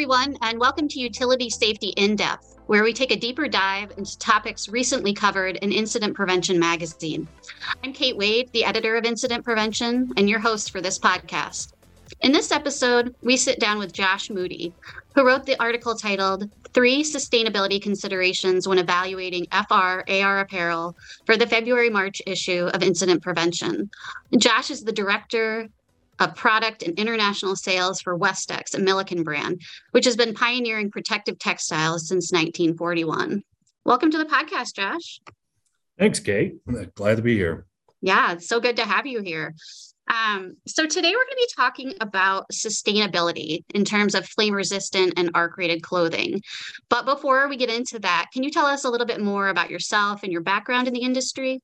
everyone, and welcome to Utility Safety In-Depth, where we take a deeper dive into topics recently covered in Incident Prevention magazine. I'm Kate Wade, the editor of Incident Prevention, and your host for this podcast. In this episode, we sit down with Josh Moody, who wrote the article titled 3 Sustainability Considerations When Evaluating FR/AR Apparel for the February-March issue of Incident Prevention. Josh is the director of product and international sales for Westex, a Milliken brand, which has been pioneering protective textiles since 1941. Welcome to the podcast, Josh. Thanks, Kate. Glad to be here. Yeah, it's so good to have you here. So today we're going to be talking about sustainability in terms of flame-resistant and arc-rated clothing. But before we get into that, can you tell us a little bit more about yourself and your background in the industry?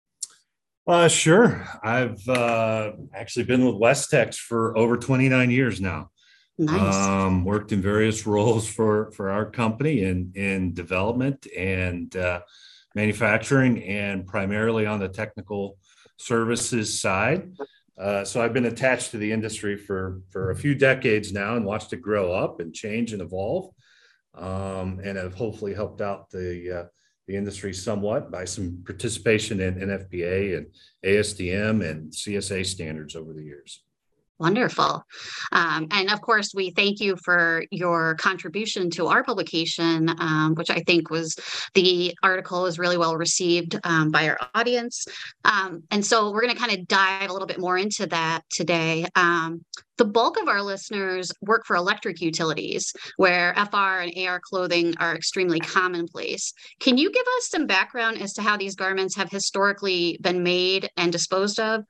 Sure. I've actually been with Westex for over 29 years now. Nice. Worked in various roles for our company in development and manufacturing, and primarily on the technical services side. So I've been attached to the industry for a few decades now and watched it grow up and change and evolve, and have hopefully helped out the industry somewhat by some participation in NFPA and ASTM and CSA standards over the years. Wonderful. And of course, we thank you for your contribution to our publication, which I think the article was really well received by our audience. And so we're going to kind of dive a little bit more into that today. The bulk of our listeners work for electric utilities, where FR and AR clothing are extremely commonplace. Can you give us some background as to how these garments have historically been made and disposed of?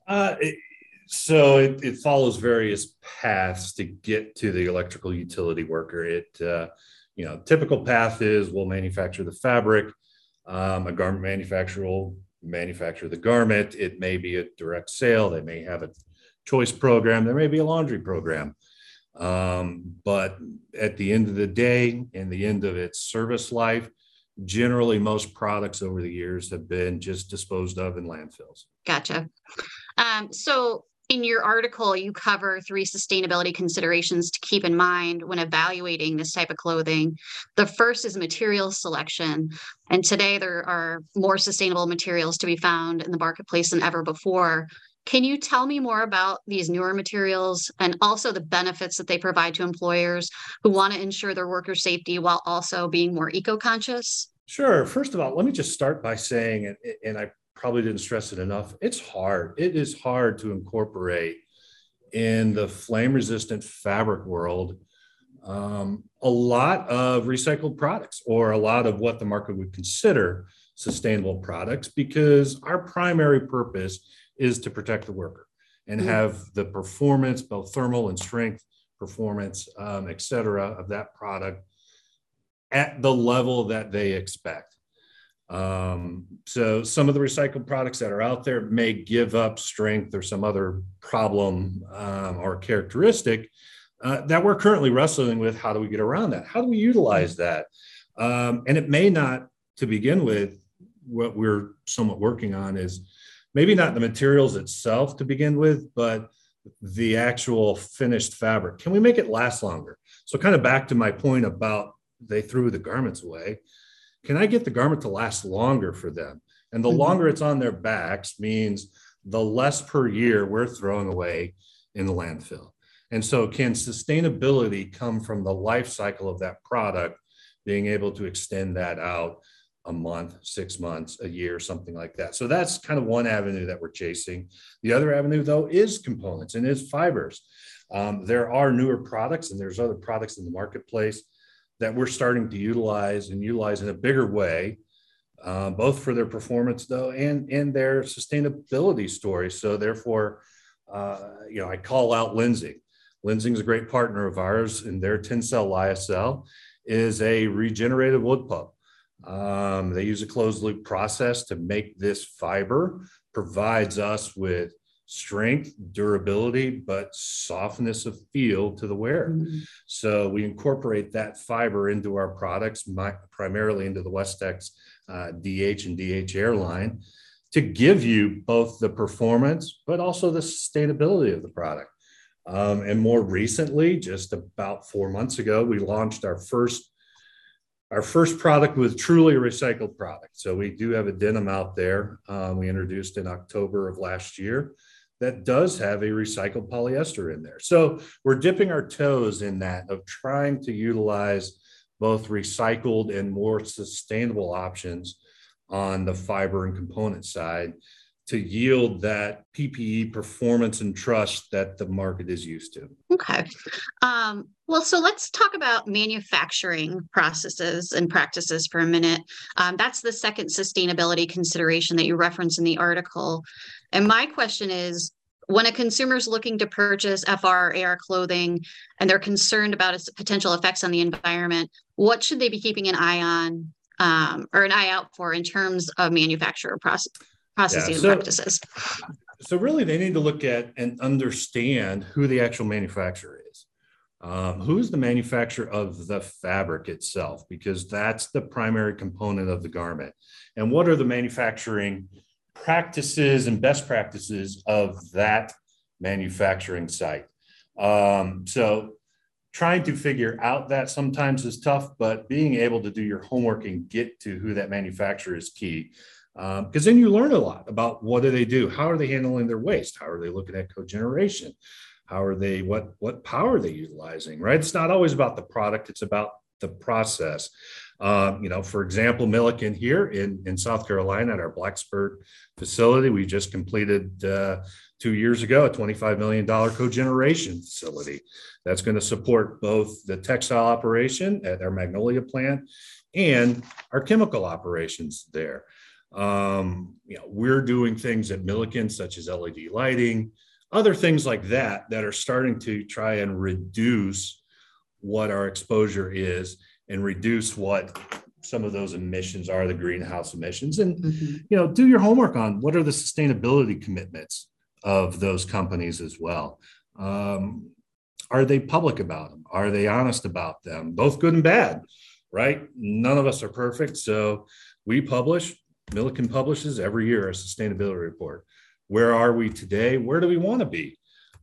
So it follows various paths to get to the electrical utility worker. Typical path is we'll manufacture the fabric. A garment manufacturer will manufacture the garment. It may be a direct sale. They may have a choice program. There may be a laundry program. But at the end of the day, and the end of its service life, generally most products over the years have been just disposed of in landfills. Gotcha. So in your article, you cover 3 sustainability considerations to keep in mind when evaluating this type of clothing. The first is material selection. And today there are more sustainable materials to be found in the marketplace than ever before. Can you tell me more about these newer materials and also the benefits that they provide to employers who want to ensure their worker safety while also being more eco-conscious? Sure. First of all, let me just start by saying, and I probably didn't stress it enough, it's hard. It is hard to incorporate in the flame-resistant fabric world a lot of recycled products, or a lot of what the market would consider sustainable products, because our primary purpose is to protect the worker and have the performance, both thermal and strength performance, et cetera, of that product at the level that they expect. So some of the recycled products that are out there may give up strength or some other problem or characteristic that we're currently wrestling with. How do we get around that? How do we utilize that? And it may not, to begin with, what we're somewhat working on is maybe not the materials itself to begin with, but the actual finished fabric. Can we make it last longer? So kind of back to my point about they threw the garments away. Can I get the garment to last longer for them? And the longer it's on their backs means the less per year we're throwing away in the landfill. And so can sustainability come from the life cycle of that product, being able to extend that out a month, 6 months, a year, something like that? So that's kind of one avenue that we're chasing. The other avenue, though, is components and is fibers. There are newer products, and there's other products in the marketplace that we're starting to utilize in a bigger way, both for their performance, though, and their sustainability story. So therefore, I call out Lenzing. Lenzing is a great partner of ours, and their Tencel Lyocell is a regenerated wood pulp. They use a closed loop process to make this fiber, provides us with strength, durability, but softness of feel to the wearer. So we incorporate that fiber into our products, primarily into the Westex DH and DH Airline, to give you both the performance, but also the sustainability of the product. And more recently, just about 4 months ago, we launched our first product with truly a recycled product. So we do have a denim out there. We introduced in October of last year that does have a recycled polyester in there. So we're dipping our toes in that of trying to utilize both recycled and more sustainable options on the fiber and component side to yield that PPE performance and trust that the market is used to. Okay. Well, so let's talk about manufacturing processes and practices for a minute. That's the second sustainability consideration that you reference in the article. And my question is, when a consumer is looking to purchase FR or AR clothing and they're concerned about its potential effects on the environment, what should they be keeping an eye on or an eye out for in terms of manufacturer processes and practices? So really they need to look at and understand who the actual manufacturer is. Who's the manufacturer of the fabric itself, because that's the primary component of the garment. And what are the manufacturing practices and best practices of that manufacturing site? So trying to figure out that sometimes is tough, but being able to do your homework and get to who that manufacturer is key. Because then you learn a lot about what do they do, how are they handling their waste, how are they looking at cogeneration, how are they, what power are they utilizing, right? It's not always about the product, it's about the process. For example, Milliken here in South Carolina at our Blacksburg facility, we just completed 2 years ago a $25 million cogeneration facility that's going to support both the textile operation at our Magnolia plant and our chemical operations there. We're doing things at Milliken, such as LED lighting, other things like that are starting to try and reduce what our exposure is and reduce what some of those emissions are, the greenhouse emissions. And, do your homework on what are the sustainability commitments of those companies as well. Are they public about them? Are they honest about them? Both good and bad, right? None of us are perfect. So Milliken publishes every year a sustainability report. Where are we today? Where do we want to be?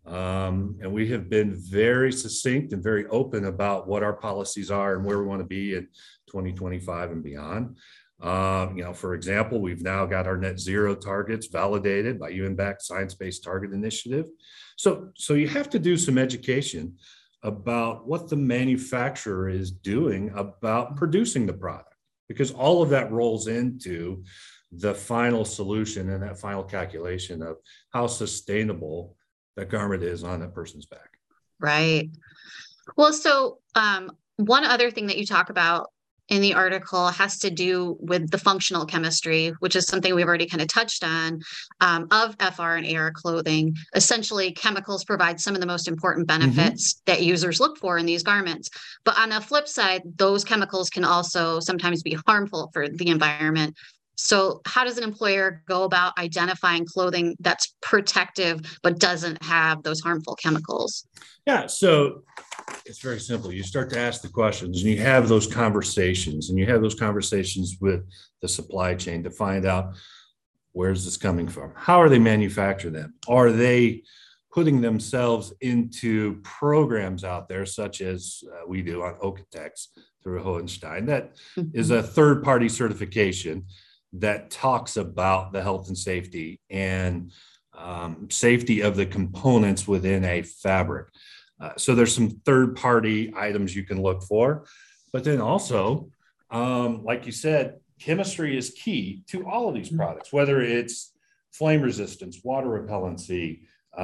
And we have been very succinct and very open about what our policies are and where we want to be in 2025 and beyond. For example, we've now got our net zero targets validated by UN-backed Science-Based Target Initiative. So you have to do some education about what the manufacturer is doing about producing the product, because all of that rolls into the final solution and that final calculation of how sustainable that garment is on that person's back. Right. Well, so one other thing that you talk about in the article has to do with the functional chemistry, which is something we've already kind of touched on, of FR and AR clothing. Essentially, chemicals provide some of the most important benefits that users look for in these garments. But on the flip side, those chemicals can also sometimes be harmful for the environment. So how does an employer go about identifying clothing that's protective but doesn't have those harmful chemicals? Yeah, so it's very simple. You start to ask the questions and you have those conversations with the supply chain to find out, where's this coming from? How are they manufacturing them? Are they putting themselves into programs out there, such as we do on Okotex through Hohenstein? That is a third-party certification that talks about the health and safety and safety of the components within a fabric. So there's some third-party items you can look for, but then also, like you said, chemistry is key to all of these products, whether it's flame resistance, water repellency,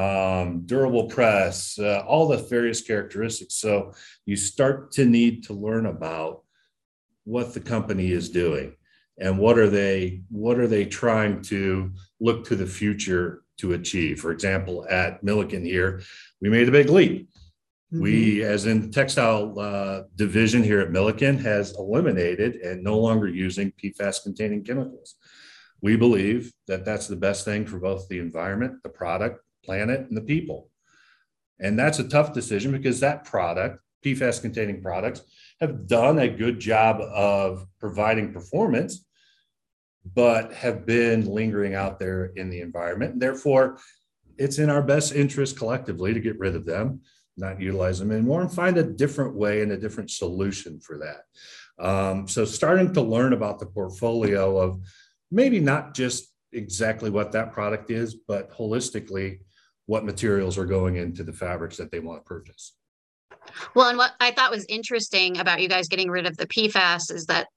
durable press, all the various characteristics. So you start to need to learn about what the company is doing and what are they trying to look to the future to achieve. For example, at Milliken here, we made a big leap. We, as in the textile division here at Milliken, has eliminated and no longer using PFAS-containing chemicals. We believe that that's the best thing for both the environment, the product, planet, and the people. And that's a tough decision because that product, PFAS-containing products, have done a good job of providing performance, but have been lingering out there in the environment. And therefore, it's in our best interest collectively to get rid of them, not utilize them anymore, and find a different way and a different solution for that. So starting to learn about the portfolio of maybe not just exactly what that product is, but holistically what materials are going into the fabrics that they want to purchase. Well, and what I thought was interesting about you guys getting rid of the PFAS is that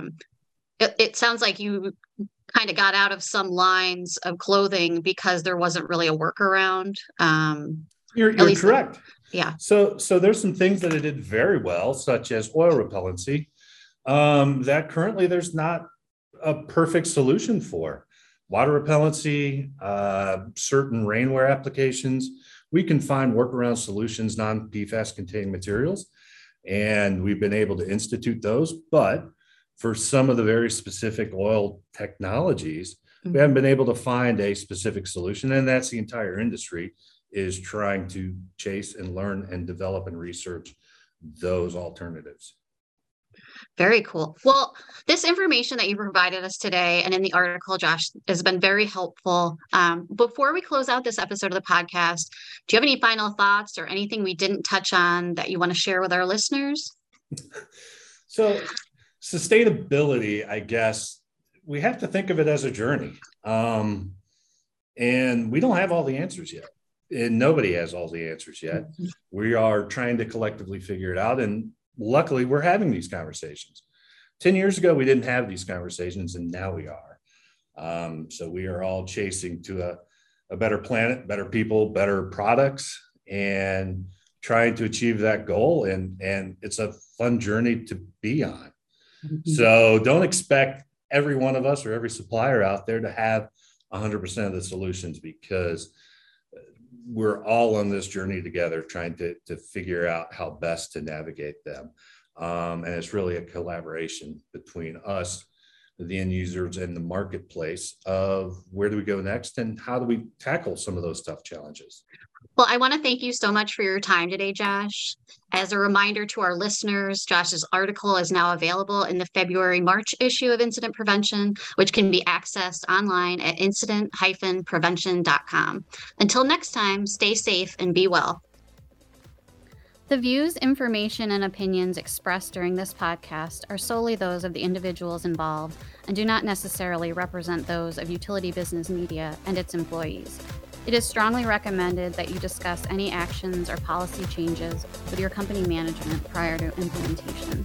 it sounds like you kind of got out of some lines of clothing because there wasn't really a workaround. You're correct. Yeah. So there's some things that it did very well, such as oil repellency, that currently there's not a perfect solution for. Water repellency, certain rainwear applications, we can find workaround solutions, non-PFAS containing materials, and we've been able to institute those. But for some of the very specific oil technologies, we haven't been able to find a specific solution, and that's the entire industry is trying to chase and learn and develop and research those alternatives. Very cool. Well, this information that you provided us today and in the article, Josh, has been very helpful. Before we close out this episode of the podcast, do you have any final thoughts or anything we didn't touch on that you want to share with our listeners? So sustainability, I guess, we have to think of it as a journey. And we don't have all the answers yet. And nobody has all the answers yet. We are trying to collectively figure it out. And luckily, we're having these conversations. 10 years ago, we didn't have these conversations, and now we are. So we are all chasing to a better planet, better people, better products, and trying to achieve that goal. And it's a fun journey to be on. So don't expect every one of us or every supplier out there to have 100% of the solutions, because we're all on this journey together trying to figure out how best to navigate them. And it's really a collaboration between us, the end users, and the marketplace of where do we go next and how do we tackle some of those tough challenges. Well, I want to thank you so much for your time today, Josh. As a reminder to our listeners, Josh's article is now available in the February-March issue of Incident Prevention, which can be accessed online at incident-prevention.com. Until next time, stay safe and be well. The views, information, and opinions expressed during this podcast are solely those of the individuals involved and do not necessarily represent those of Utility Business Media and its employees. It is strongly recommended that you discuss any actions or policy changes with your company management prior to implementation.